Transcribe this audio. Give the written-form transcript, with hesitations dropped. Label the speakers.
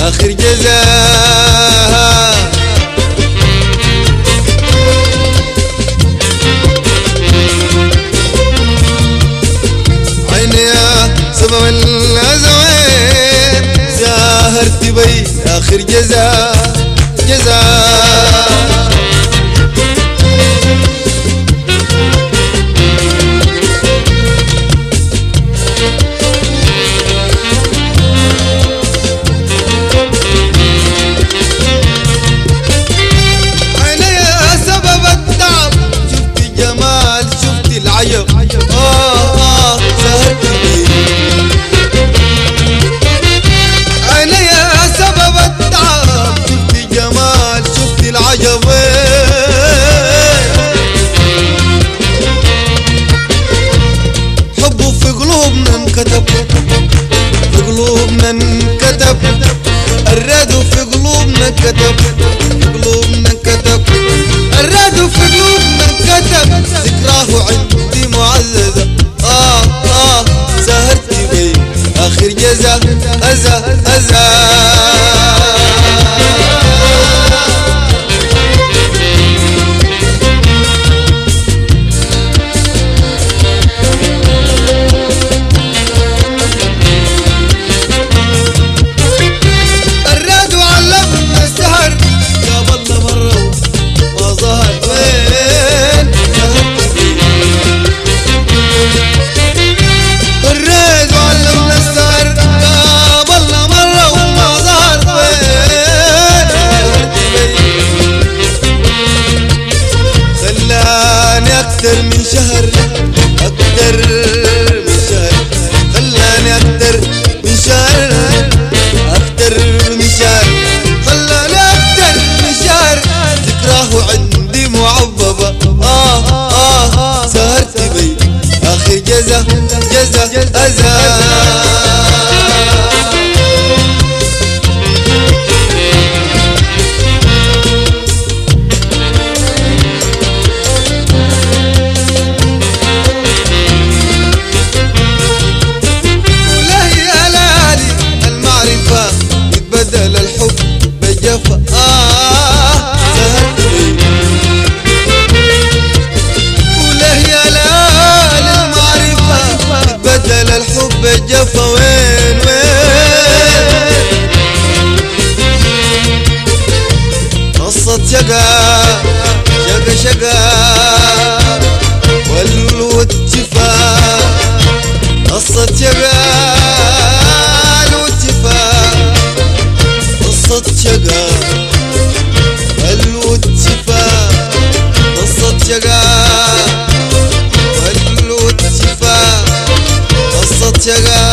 Speaker 1: آخر جزاء. عيني يا سبب الأزوين زاهرت بي آخر جزاء جزاء. حبه في قلوبنا انكتب، في قلوبنا انكتب، الرادو في قلوبنا انكتب، في قلوبنا انكتب، الرادو في قلوبنا انكتب، ذكراه عندي معززة. سهرت بي آخر جزاء أزا أزا. أكتر من شهر، أكتر من شهر، خلاني أكتر من شهر، أكتر من شهر، خلاني أكتر من شهر، ذكراه عندي معببة. سهرت بي آخر جزا جزا أزا. بدل الحب بجفا. سهرت بي وله يا ليالي المعرفة بدل الحب بجفا. وين وين قصة شقا شقا شقا والود جفا. قصة شقا شقا الود شفا. قصة شقا الود شفا. قصة شقا